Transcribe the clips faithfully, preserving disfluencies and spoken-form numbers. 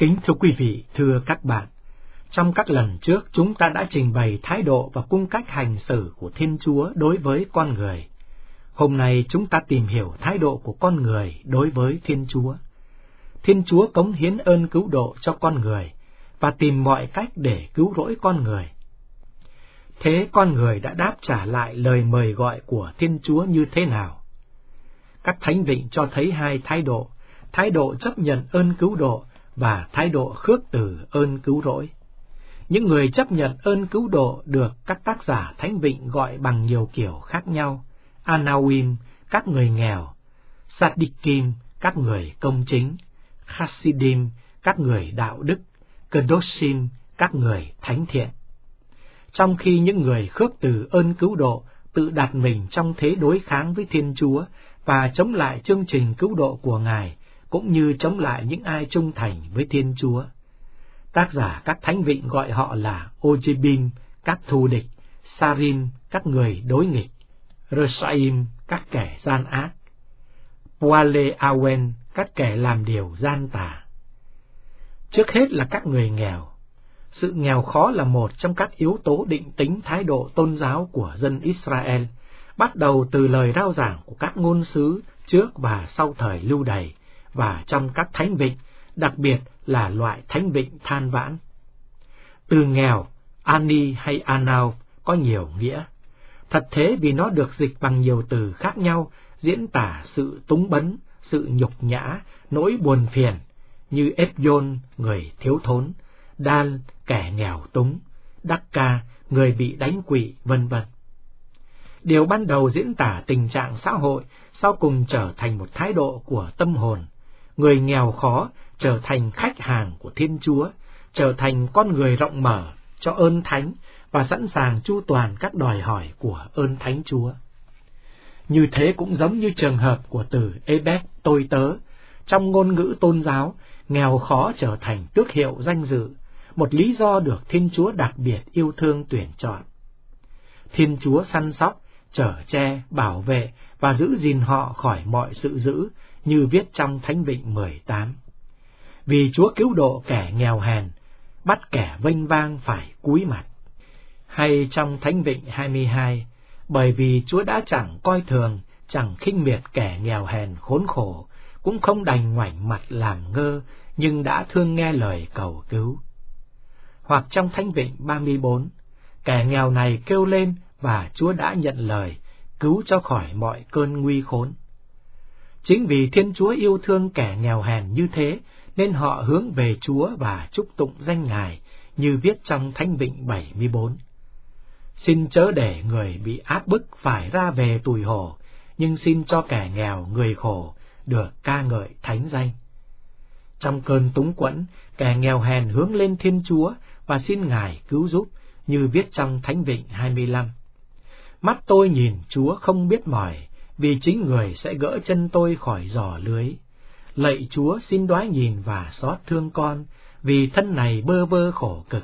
Kính thưa quý vị, thưa các bạn, trong các lần trước chúng ta đã trình bày thái độ và cung cách hành xử của Thiên Chúa đối với con người. Hôm nay chúng ta tìm hiểu thái độ của con người đối với Thiên Chúa. Thiên Chúa cống hiến ơn cứu độ cho con người và tìm mọi cách để cứu rỗi con người. Thế con người đã đáp trả lại lời mời gọi của Thiên Chúa như thế nào? Các thánh vịnh cho thấy hai thái độ, thái độ chấp nhận ơn cứu độ và thái độ khước từ ơn cứu rỗi. Những người chấp nhận ơn cứu độ được các tác giả thánh vịnh gọi bằng nhiều kiểu khác nhau: Anawim, các người nghèo; Sadikim, các người công chính; Hasidim, các người đạo đức; Kedoshim, các người thánh thiện. Trong khi những người khước từ ơn cứu độ tự đặt mình trong thế đối kháng với Thiên Chúa và chống lại chương trình cứu độ của Ngài, cũng như chống lại những ai trung thành với Thiên Chúa. Tác giả các thánh vịnh gọi họ là Ojibim, các thù địch; Sarim, các người đối nghịch; Resaim, các kẻ gian ác; Poale Awen, các kẻ làm điều gian tà. Trước hết là các người nghèo. Sự nghèo khó là một trong các yếu tố định tính thái độ tôn giáo của dân Israel, bắt đầu từ lời rao giảng của các ngôn sứ trước và sau thời Lưu Đày, và trong các thánh vịnh, đặc biệt là loại thánh vịnh than vãn. Từ nghèo, Ani hay Anau, có nhiều nghĩa. Thật thế vì nó được dịch bằng nhiều từ khác nhau, diễn tả sự túng bấn, sự nhục nhã, nỗi buồn phiền, như Epyon, người thiếu thốn; Đan, kẻ nghèo túng; Dakka, người bị đánh quỵ, vân vân. Điều ban đầu diễn tả tình trạng xã hội, sau cùng trở thành một thái độ của tâm hồn. Người nghèo khó trở thành khách hàng của Thiên Chúa, trở thành con người rộng mở cho ơn thánh và sẵn sàng chu toàn các đòi hỏi của ơn thánh Chúa. Như thế cũng giống như trường hợp của từ Ebed, tôi tớ. Trong ngôn ngữ tôn giáo, nghèo khó trở thành tước hiệu danh dự, một lý do được Thiên Chúa đặc biệt yêu thương tuyển chọn. Thiên Chúa săn sóc, chở che, bảo vệ và giữ gìn họ khỏi mọi sự dữ, như viết trong Thánh Vịnh mười tám. Vì Chúa cứu độ kẻ nghèo hèn, bắt kẻ vênh vang phải cúi mặt. Hay trong Thánh Vịnh hai mươi hai, bởi vì Chúa đã chẳng coi thường, chẳng khinh miệt kẻ nghèo hèn khốn khổ, cũng không đành ngoảnh mặt làm ngơ, nhưng đã thương nghe lời cầu cứu. Hoặc trong Thánh Vịnh ba mươi bốn, kẻ nghèo này kêu lên và Chúa đã nhận lời, cứu cho khỏi mọi cơn nguy khốn. Chính vì Thiên Chúa yêu thương kẻ nghèo hèn như thế, nên họ hướng về Chúa và chúc tụng danh Ngài, như viết trong Thánh Vịnh bảy mươi bốn. Xin chớ để người bị áp bức phải ra về tủi hổ, nhưng xin cho kẻ nghèo, người khổ được ca ngợi thánh danh. Trong cơn túng quẫn, kẻ nghèo hèn hướng lên Thiên Chúa và xin Ngài cứu giúp, như viết trong Thánh Vịnh hai mươi lăm. Mắt tôi nhìn Chúa không biết mỏi, vì chính người sẽ gỡ chân tôi khỏi giỏ lưới. Lạy Chúa, xin đoái nhìn và xót thương con, vì thân này bơ vơ khổ cực.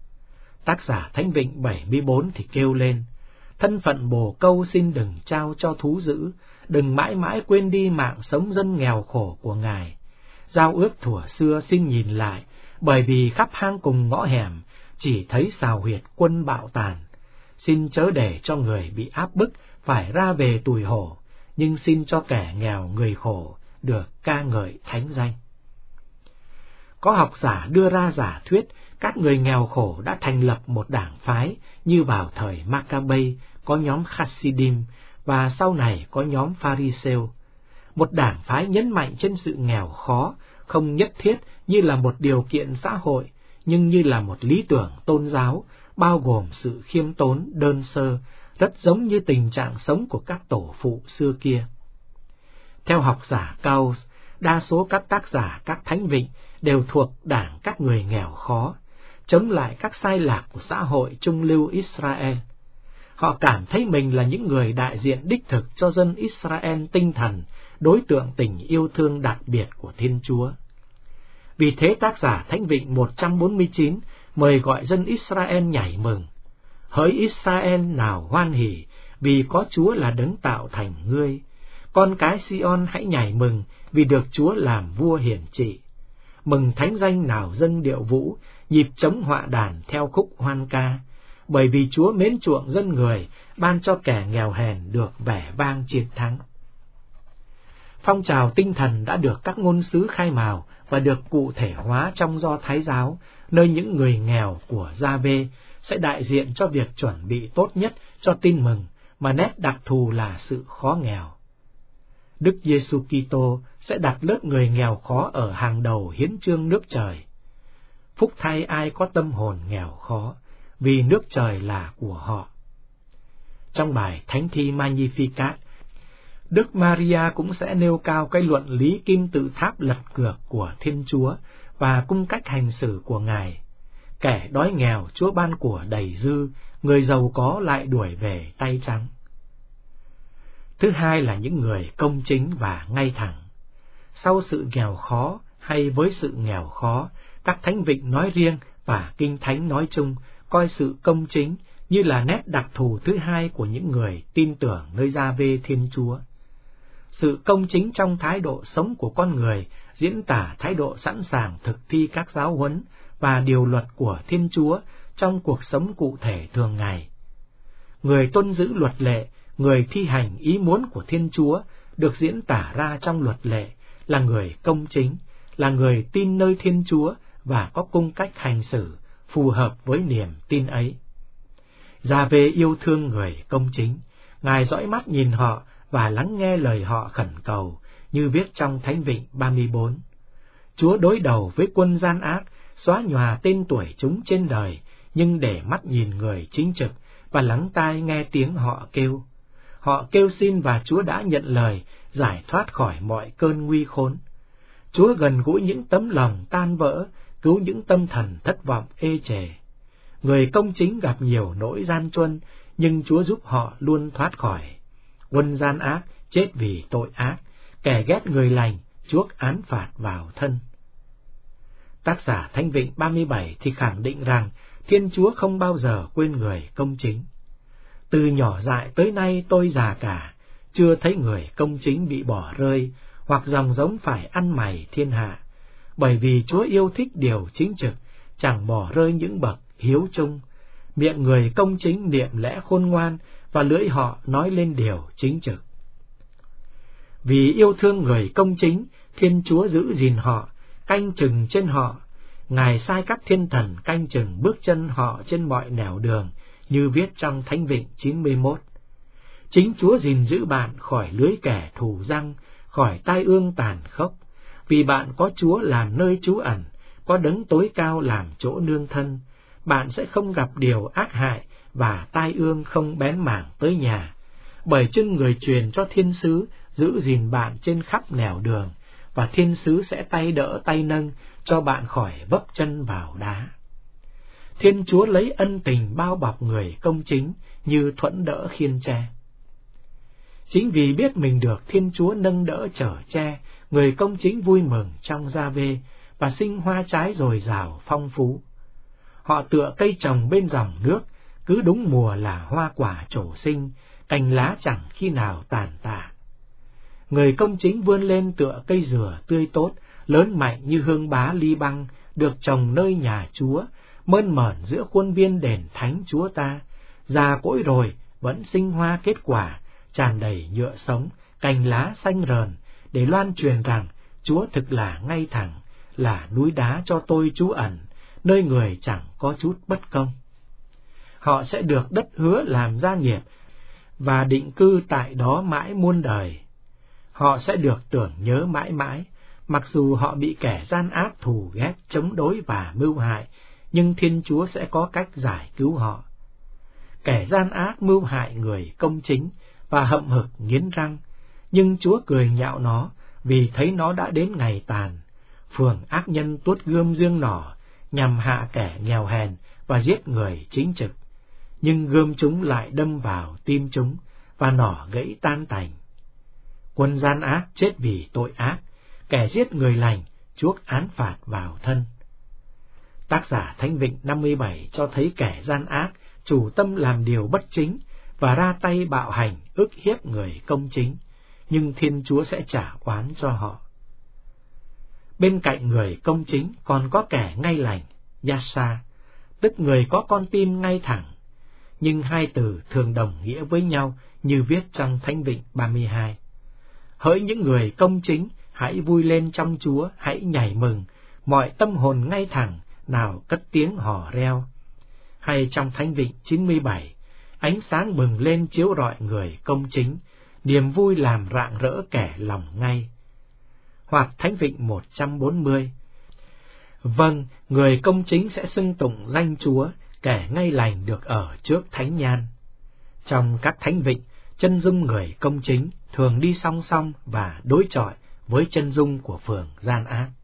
Tác giả Thánh Vịnh bảy mươi bốn thì kêu lên: thân phận bồ câu xin đừng trao cho thú dữ, đừng mãi mãi quên đi mạng sống dân nghèo khổ của Ngài. Giao ước thuở xưa xin nhìn lại, bởi vì khắp hang cùng ngõ hẻm chỉ thấy xào huyệt quân bạo tàn. Xin chớ để cho người bị áp bức phải ra về tủi hổ, nhưng xin cho kẻ nghèo, người khổ được ca ngợi thánh danh. Có học giả đưa ra giả thuyết các người nghèo khổ đã thành lập một đảng phái, như vào thời Maccabei có nhóm Hasidim và sau này có nhóm Pharisêu. Một đảng phái nhấn mạnh trên sự nghèo khó, không nhất thiết như là một điều kiện xã hội, nhưng như là một lý tưởng tôn giáo, bao gồm sự khiêm tốn, đơn sơ, rất giống như tình trạng sống của các tổ phụ xưa kia. Theo học giả Kaus, đa số các tác giả các thánh vịnh đều thuộc đảng các người nghèo khó, chống lại các sai lạc của xã hội trung lưu Israel. Họ cảm thấy mình là những người đại diện đích thực cho dân Israel tinh thần, đối tượng tình yêu thương đặc biệt của Thiên Chúa. Vì thế tác giả Thánh Vịnh một trăm bốn mươi chín mời gọi dân Israel nhảy mừng: hỡi Israel nào hoan hỉ, vì có Chúa là đấng tạo thành ngươi. Con cái Sion hãy nhảy mừng, vì được Chúa làm vua hiển trị. mừng thánh danh nào dâng điệu vũ, nhịp trống họa đàn theo khúc hoan ca, bởi vì Chúa mến chuộng dân người, ban cho kẻ nghèo hèn được vẻ vang chiến thắng. Phong trào tinh thần đã được các ngôn sứ khai mào và được cụ thể hóa trong Do Thái giáo, nơi những người nghèo của Gia-vê sẽ đại diện cho việc chuẩn bị tốt nhất cho tin mừng, mà nét đặc thù là sự khó nghèo. Đức Giêsu Kitô sẽ đặt lớp người nghèo khó ở hàng đầu hiến chương nước trời. Phúc thay ai có tâm hồn nghèo khó, vì nước trời là của họ. Trong bài Thánh thi Magnificat, Đức Maria cũng sẽ nêu cao cái luận lý kim tự tháp lật cược của Thiên Chúa và cung cách hành xử của Ngài. Kẻ đói nghèo Chúa ban của đầy dư, người giàu có lại đuổi về tay trắng. Thứ hai là những người công chính và ngay thẳng. Sau sự nghèo khó hay với sự nghèo khó, các thánh vịnh nói riêng và kinh thánh nói chung coi sự công chính như là nét đặc thù thứ hai của những người tin tưởng nơi Gia-vê Thiên Chúa. Sự công chính trong thái độ sống của con người diễn tả thái độ sẵn sàng thực thi các giáo huấn và điều luật của Thiên Chúa trong cuộc sống cụ thể thường ngày. Người tuân giữ luật lệ, người thi hành ý muốn của Thiên Chúa được diễn tả ra trong luật lệ là người công chính, là người tin nơi Thiên Chúa và có cung cách hành xử phù hợp với niềm tin ấy. Gia-vê yêu thương người công chính, Ngài dõi mắt nhìn họ và lắng nghe lời họ khẩn cầu, như viết trong Thánh Vịnh ba mươi bốn. Chúa đối đầu với quân gian ác, xóa nhòa tên tuổi chúng trên đời, nhưng để mắt nhìn người chính trực và lắng tai nghe tiếng họ kêu. Họ kêu xin và Chúa đã nhận lời, giải thoát khỏi mọi cơn nguy khốn. Chúa gần gũi những tấm lòng tan vỡ, cứu những tâm thần thất vọng ê chề. Người công chính gặp nhiều nỗi gian truân, nhưng Chúa giúp họ luôn thoát khỏi. Quân gian ác chết vì tội ác, kẻ ghét người lành, chuốc án phạt vào thân. Tác giả Thánh Vịnh ba mươi bảy thì khẳng định rằng Thiên Chúa không bao giờ quên người công chính. Từ nhỏ dại tới nay tôi già cả, chưa thấy người công chính bị bỏ rơi, hoặc dòng giống phải ăn mày thiên hạ, bởi vì Chúa yêu thích điều chính trực, chẳng bỏ rơi những bậc hiếu trung. Miệng người công chính niệm lẽ khôn ngoan, và lưỡi họ nói lên điều chính trực. Vì yêu thương người công chính, Thiên Chúa giữ gìn họ, canh chừng trên họ. Ngài sai các thiên thần canh chừng bước chân họ trên mọi nẻo đường, như viết trong Thánh Vịnh chín mươi mốt. Chính Chúa gìn giữ bạn khỏi lưới kẻ thù răng, khỏi tai ương tàn khốc, vì bạn có Chúa làm nơi trú ẩn, có đấng tối cao làm chỗ nương thân. Bạn sẽ không gặp điều ác hại, và tai ương không bén mảng tới nhà, bởi chưng người truyền cho thiên sứ giữ gìn bạn trên khắp nẻo đường, và thiên sứ sẽ tay đỡ tay nâng cho bạn khỏi vấp chân vào đá. Thiên Chúa lấy ân tình bao bọc người công chính như thuẫn đỡ khiên tre. Chính vì biết mình được Thiên Chúa nâng đỡ chở che, người công chính vui mừng trong Gia-vê và sinh hoa trái dồi dào phong phú. Họ tựa cây trồng bên dòng nước, cứ đúng mùa là hoa quả trổ sinh, cành lá chẳng khi nào tàn tạ. Người công chính vươn lên tựa cây dừa tươi tốt, lớn mạnh như hương bá ly băng, được trồng nơi nhà Chúa, mơn mởn giữa khuôn viên đền thánh Chúa ta. Già cỗi rồi vẫn sinh hoa kết quả, tràn đầy nhựa sống, cành lá xanh rờn, để loan truyền rằng Chúa thực là ngay thẳng, là núi đá cho tôi trú ẩn, nơi người chẳng có chút bất công. Họ sẽ được đất hứa làm gia nghiệp và định cư tại đó mãi muôn đời. Họ sẽ được tưởng nhớ mãi mãi, mặc dù họ bị kẻ gian ác thù ghét, chống đối và mưu hại, nhưng Thiên Chúa sẽ có cách giải cứu họ. Kẻ gian ác mưu hại người công chính và hậm hực nghiến răng, nhưng Chúa cười nhạo nó vì thấy nó đã đến ngày tàn. Phường ác nhân tuốt gươm dương nỏ nhằm hạ kẻ nghèo hèn và giết người chính trực, nhưng gươm chúng lại đâm vào tim chúng và nỏ gãy tan tành. Quân gian ác chết vì tội ác, kẻ giết người lành chuốc án phạt vào thân. Tác giả Thánh Vịnh năm mươi bảy cho thấy kẻ gian ác chủ tâm làm điều bất chính và ra tay bạo hành ức hiếp người công chính, nhưng Thiên Chúa sẽ trả oán cho họ. Bên cạnh người công chính còn có kẻ ngay lành, Yasa, tức người có con tim ngay thẳng. Nhưng hai từ thường đồng nghĩa với nhau như viết trong Thánh Vịnh ba mươi hai. Hỡi những người công chính, hãy vui lên trong Chúa, hãy nhảy mừng, mọi tâm hồn ngay thẳng, nào cất tiếng hò reo. Hay trong Thánh Vịnh chín mươi bảy, ánh sáng bừng lên chiếu rọi người công chính, niềm vui làm rạng rỡ kẻ lòng ngay. Hoặc Thánh Vịnh một trăm bốn mươi, vâng, người công chính sẽ xưng tụng danh Chúa, kẻ ngay lành được ở trước thánh nhan. Trong các thánh vịnh, chân dung người công chính thường đi song song và đối chọi với chân dung của phường gian ác.